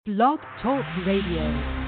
Blog Talk Radio.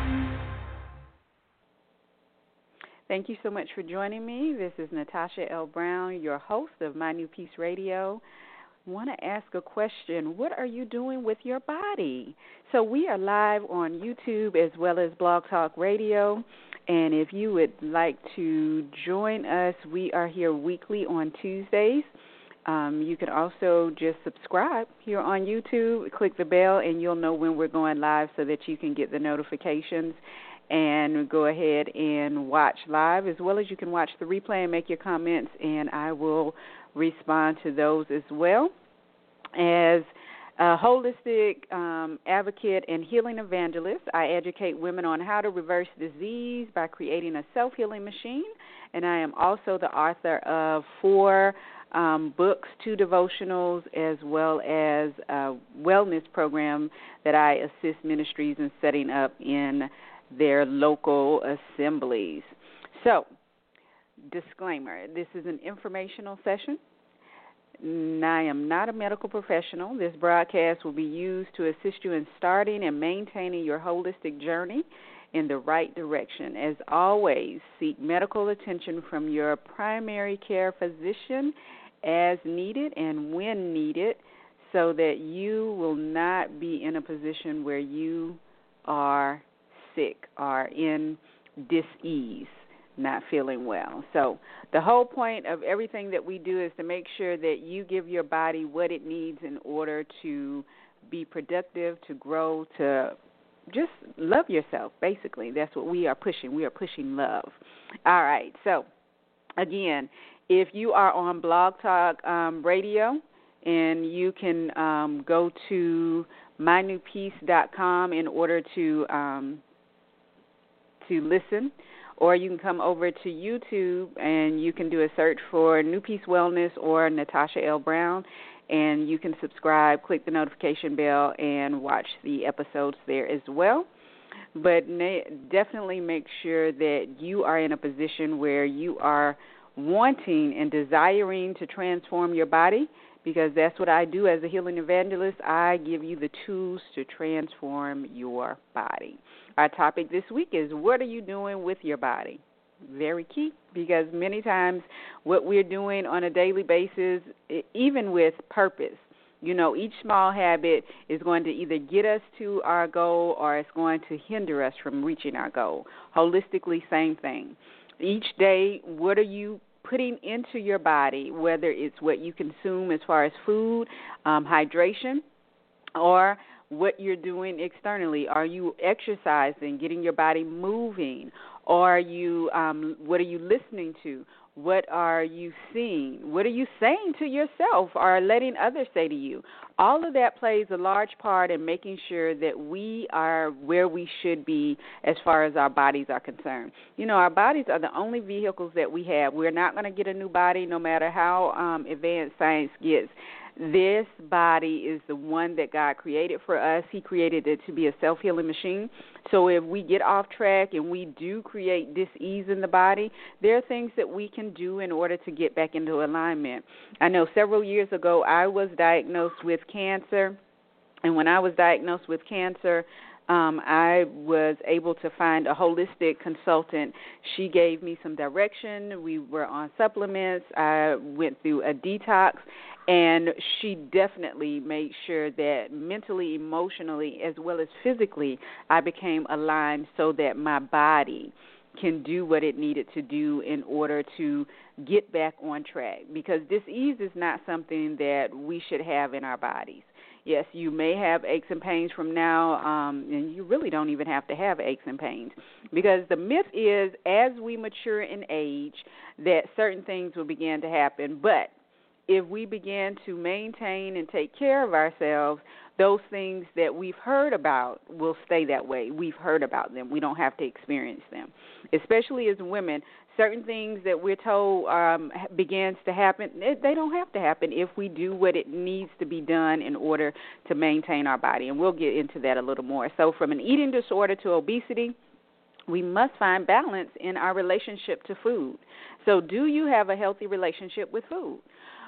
Thank you so much for joining me. This is Natasha L. Brown, your host of My New Peace Radio. I want to ask a question. What are you doing with your body? So we are live on YouTube as well as Blog Talk Radio. And if you would like to join us, we are here weekly on Tuesdays. You can also just subscribe here on YouTube, click the bell, and you'll know when we're going live so that you can get the notifications and go ahead and watch live, as well as you can watch the replay and make your comments, and I will respond to those as well. As a holistic advocate and healing evangelist, I educate women on how to reverse disease by creating a self-healing machine, and I am also the author of 4 books, 2 devotionals, as well as a wellness program that I assist ministries in setting up in their local assemblies. So, disclaimer, this is an informational session. I am not a medical professional. This broadcast will be used to assist you in starting and maintaining your holistic journey in the right direction. As always, seek medical attention from your primary care physician as needed and when needed, so that you will not be in a position where you are sick or in dis-ease, not feeling well. So the whole point of everything that we do is to make sure that you give your body what it needs in order to be productive, to grow, to just love yourself, basically. That's what we are pushing. We are pushing love. All right, so again, if you are on Blog Talk Radio, and you can go to mynewpeace.com in order to listen, or you can come over to YouTube and you can do a search for New Peace Wellness or Natasha L. Brown, and you can subscribe, click the notification bell, and watch the episodes there as well. But definitely make sure that you are in a position where you are wanting and desiring to transform your body, because that's what I do as a healing evangelist. I give you the tools to transform your body. Our topic this week is, what are you doing with your body? Very key, because many times what we're doing on a daily basis, even with purpose, each small habit is going to either get us to our goal or it's going to hinder us from reaching our goal. Holistically, same thing. Each day, what are you putting into your body, whether it's what you consume as far as food, hydration, or what you're doing externally? Are you exercising, getting your body moving? Or are you, what are you listening to? What are you seeing? What are you saying to yourself or letting others say to you? All of that plays a large part in making sure that we are where we should be as far as our bodies are concerned. Our bodies are the only vehicles that we have. We're not going to get a new body no matter how advanced science gets. This body is the one that God created for us. He created it to be a self-healing machine. So if we get off track and we do create dis-ease in the body, there are things that we can do in order to get back into alignment. I know several years ago I was diagnosed with cancer, and when I was diagnosed with cancer, I was able to find a holistic consultant. She gave me some direction. We were on supplements. I went through a detox, and she definitely made sure that mentally, emotionally, as well as physically, I became aligned so that my body can do what it needed to do in order to get back on track, because dis-ease is not something that we should have in our bodies. Yes, you may have aches and pains from now, and you really don't even have to have aches and pains, because the myth is as we mature in age that certain things will begin to happen. But if we begin to maintain and take care of ourselves, those things that we've heard about will stay that way. We've heard about them. We don't have to experience them. Especially as women, certain things that we're told begins to happen, they don't have to happen if we do what it needs to be done in order to maintain our body. And we'll get into that a little more. So from an eating disorder to obesity, we must find balance in our relationship to food. So do you have a healthy relationship with food?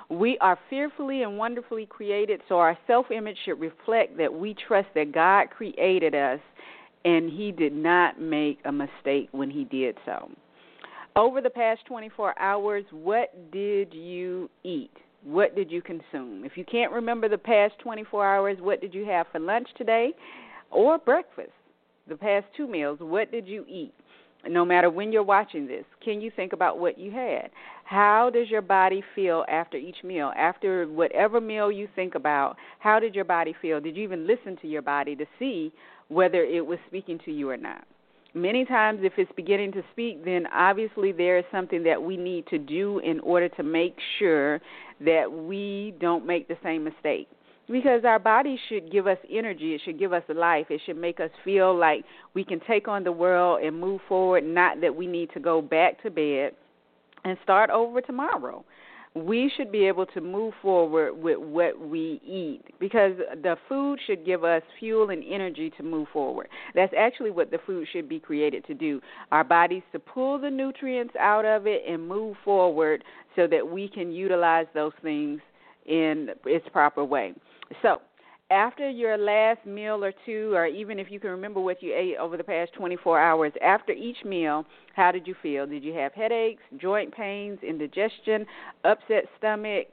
We are fearfully and wonderfully created, so our self-image should reflect that we trust that God created us and he did not make a mistake when he did so. Over the past 24 hours, what did you eat? What did you consume? If you can't remember the past 24 hours, what did you have for lunch today or breakfast? The past 2 meals, what did you eat? No matter when you're watching this, can you think about what you had? How does your body feel after each meal? After whatever meal you think about, how did your body feel? Did you even listen to your body to see whether it was speaking to you or not? Many times if it's beginning to speak, then obviously there is something that we need to do in order to make sure that we don't make the same mistake. Because our body should give us energy. It should give us life. It should make us feel like we can take on the world and move forward, not that we need to go back to bed and start over tomorrow. We should be able to move forward with what we eat because the food should give us fuel and energy to move forward. That's actually what the food should be created to do. Our bodies to pull the nutrients out of it and move forward so that we can utilize those things in its proper way. So after your last meal or two, or even if you can remember what you ate over the past 24 hours, after each meal, how did you feel? Did you have headaches, joint pains, indigestion, upset stomach,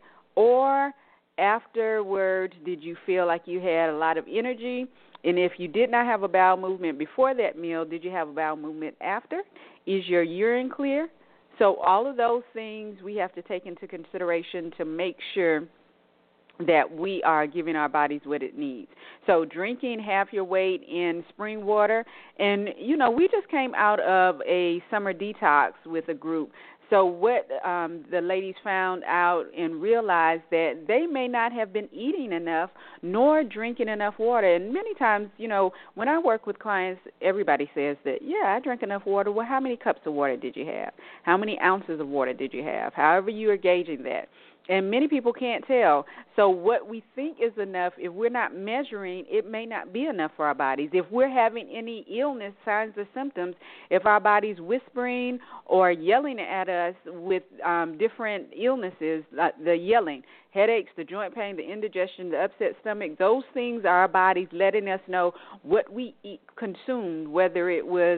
or afterwards did you feel like you had a lot of energy? And if you did not have a bowel movement before that meal, did you have a bowel movement after? Is your urine clear? So all of those things we have to take into consideration to make sure that we are giving our bodies what it needs. So drinking half your weight in spring water. And, you know, we just came out of a summer detox with a group. So what the ladies found out and realized that they may not have been eating enough nor drinking enough water. And many times, you know, when I work with clients, everybody says that, yeah, I drank enough water. Well, how many cups of water did you have? How many ounces of water did you have? However you are gauging that. And many people can't tell. So what we think is enough, if we're not measuring, it may not be enough for our bodies. If we're having any illness, signs or symptoms, if our body's whispering or yelling at us with different illnesses, the yelling, headaches, the joint pain, the indigestion, the upset stomach, those things are our bodies letting us know what we eat, consumed, whether it was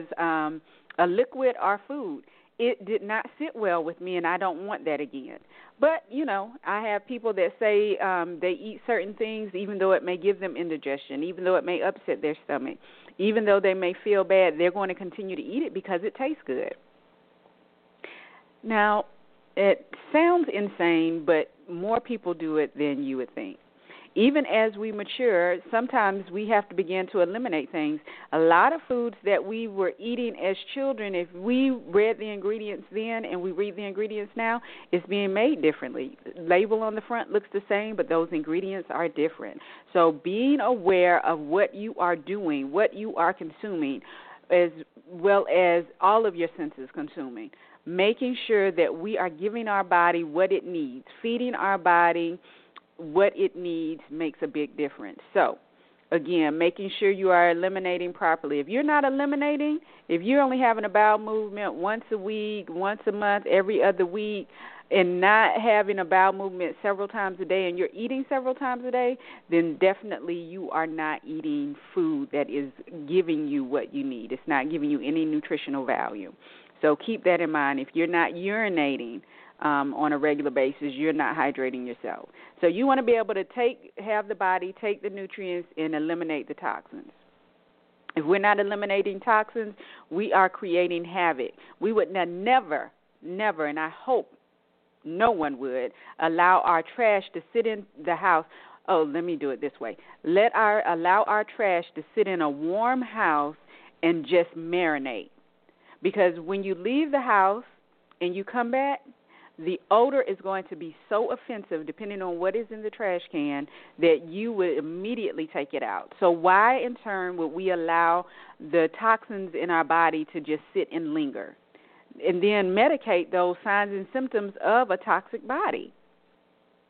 a liquid or food. It did not sit well with me, and I don't want that again. But, you know, I have people that say they eat certain things even though it may give them indigestion, even though it may upset their stomach, even though they may feel bad, they're going to continue to eat it because it tastes good. Now, it sounds insane, but more people do it than you would think. Even as we mature, sometimes we have to begin to eliminate things. A lot of foods that we were eating as children, if we read the ingredients then and we read the ingredients now, it's being made differently. Label on the front looks the same, but those ingredients are different. So being aware of what you are doing, what you are consuming, as well as all of your senses consuming, making sure that we are giving our body what it needs, feeding our body what it needs makes a big difference. So, again, making sure you are eliminating properly. If you're not eliminating, if you're only having a bowel movement once a week, once a month, every other week, and not having a bowel movement several times a day and you're eating several times a day, then definitely you are not eating food that is giving you what you need. It's not giving you any nutritional value. So keep that in mind. If you're not urinating on a regular basis, you're not hydrating yourself. So you want to be able to have the body take the nutrients and eliminate the toxins. If we're not eliminating toxins, we are creating havoc. We would never, and I hope no one would, allow our trash to sit in the house. Oh, let me do it this way. Allow our trash to sit in a warm house and just marinate. Because when you leave the house and you come back, the odor is going to be so offensive, depending on what is in the trash can, that you would immediately take it out. So why, in turn, would we allow the toxins in our body to just sit and linger and then medicate those signs and symptoms of a toxic body?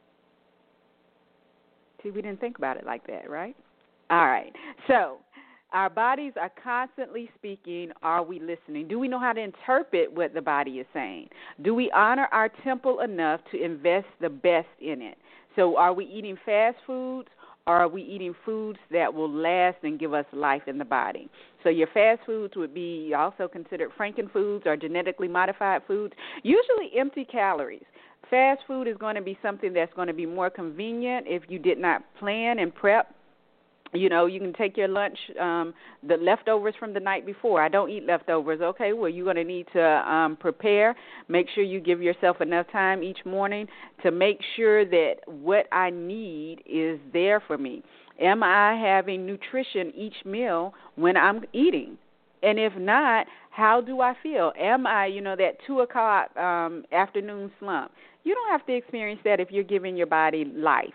See, we didn't think about it like that, right? All right. So our bodies are constantly speaking. Are we listening? Do we know how to interpret what the body is saying? Do we honor our temple enough to invest the best in it? So are we eating fast foods, or are we eating foods that will last and give us life in the body? So your fast foods would be also considered frankenfoods or genetically modified foods, usually empty calories. Fast food is going to be something that's going to be more convenient if you did not plan and prep. You know, you can take your lunch, the leftovers from the night before. I don't eat leftovers. Okay, well, you're going to need to prepare. Make sure you give yourself enough time each morning to make sure that what I need is there for me. Am I having nutrition each meal when I'm eating? And if not, how do I feel? Am I, that 2 o'clock afternoon slump? You don't have to experience that if you're giving your body life.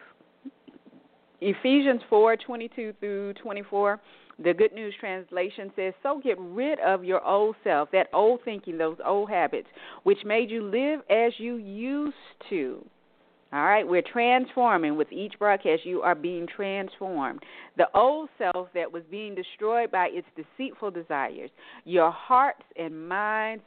Ephesians 4:22 through 24, the Good News Translation says, so get rid of your old self, that old thinking, those old habits, which made you live as you used to. All right, we're transforming. With each broadcast, you are being transformed. The old self that was being destroyed by its deceitful desires. Your hearts and minds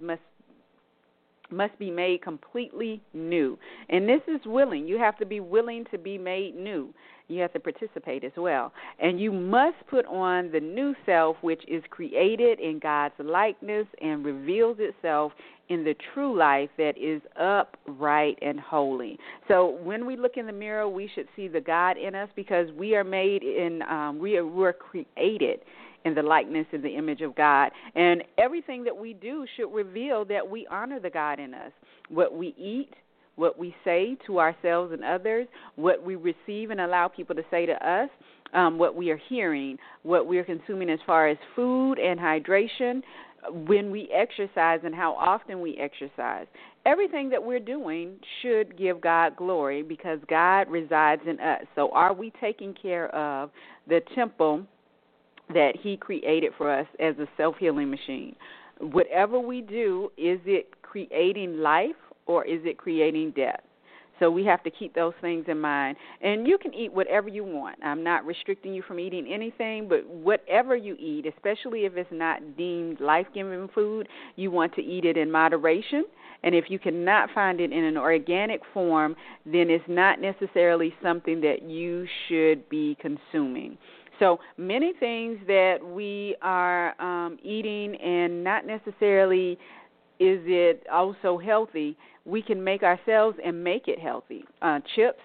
must be made completely new. And this is willing. You have to be willing to be made new. You have to participate as well. And you must put on the new self, which is created in God's likeness and reveals itself in the true life that is upright and holy. So when we look in the mirror, we should see the God in us, because we are made in, we're created in the likeness and the image of God. And everything that we do should reveal that we honor the God in us. What we eat, what we say to ourselves and others, what we receive and allow people to say to us, what we are hearing, what we are consuming as far as food and hydration, when we exercise and how often we exercise. Everything that we're doing should give God glory, because God resides in us. So are we taking care of the temple that He created for us as a self-healing machine? Whatever we do, is it creating life or is it creating death? So we have to keep those things in mind. And you can eat whatever you want. I'm not restricting you from eating anything, but whatever you eat, especially if it's not deemed life-giving food, you want to eat it in moderation. And if you cannot find it in an organic form, then it's not necessarily something that you should be consuming. So many things that we are eating, and not necessarily is it also healthy, we can make ourselves and make it healthy. Chips,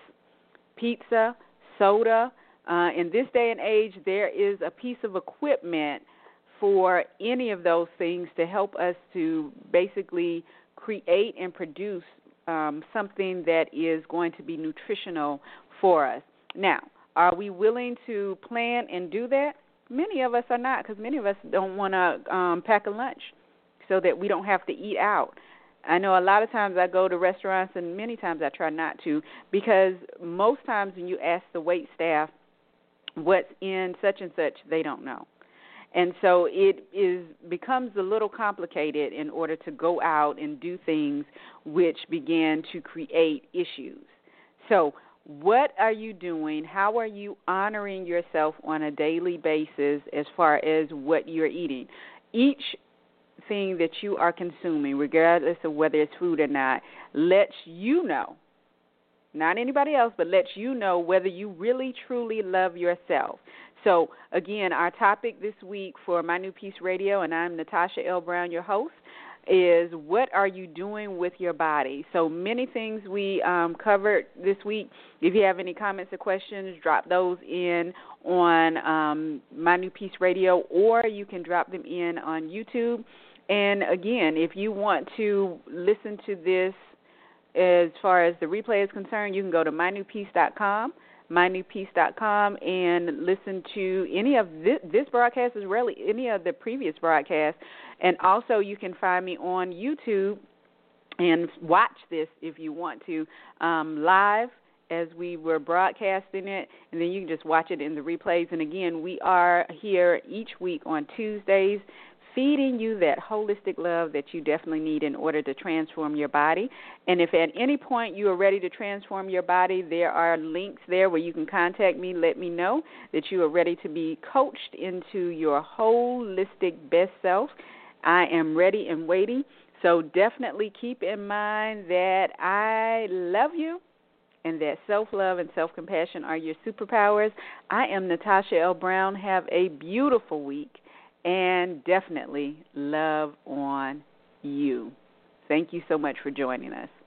pizza, soda. In this day and age, there is a piece of equipment for any of those things to help us to basically create and produce something that is going to be nutritional for us. Now, are we willing to plan and do that? Many of us are not, because many of us don't want to pack a lunch so that we don't have to eat out. I know a lot of times I go to restaurants, and many times I try not to, because most times when you ask the wait staff what's in such and such, they don't know. And so it becomes a little complicated in order to go out and do things which begin to create issues. So what are you doing? How are you honoring yourself on a daily basis as far as what you're eating? Each thing that you are consuming, regardless of whether it's food or not, lets you know, not anybody else, but lets you know whether you really, truly love yourself. So, again, our topic this week for My New Peace Radio, and I'm Natasha L. Brown, your host, is what are you doing with your body? So many things we covered this week. If you have any comments or questions, drop those in on My New Peace Radio, or you can drop them in on YouTube. And, again, if you want to listen to this as far as the replay is concerned, you can go to mynewpeace.com. mynewpeace.com and listen to any of this broadcast, as well as any of the previous broadcasts. And also you can find me on YouTube and watch this if you want to live as we were broadcasting it, and then you can just watch it in the replays. And again, we are here each week on Tuesdays, feeding you that holistic love that you definitely need in order to transform your body. And if at any point you are ready to transform your body, there are links there where you can contact me, let me know that you are ready to be coached into your holistic best self. I am ready and waiting. So definitely keep in mind that I love you and that self-love and self-compassion are your superpowers. I am Natasha L. Brown. Have a beautiful week. And definitely love on you. Thank you so much for joining us.